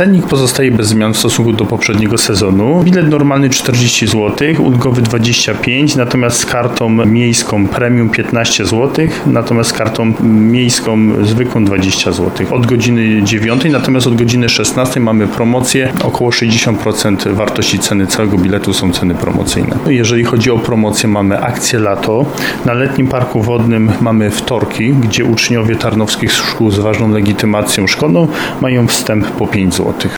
Cennik pozostaje bez zmian w stosunku do poprzedniego sezonu. Bilet normalny 40 zł, ulgowy 25, natomiast z kartą miejską premium 15 zł, natomiast z kartą miejską zwykłą 20 zł. Od godziny 9, natomiast od godziny 16 mamy promocję. Około 60% wartości ceny całego biletu są ceny promocyjne. Jeżeli chodzi o promocję, mamy akcję lato. Na letnim parku wodnym mamy wtorki, gdzie uczniowie tarnowskich szkół z ważną legitymacją szkolną mają wstęp po 5 zł.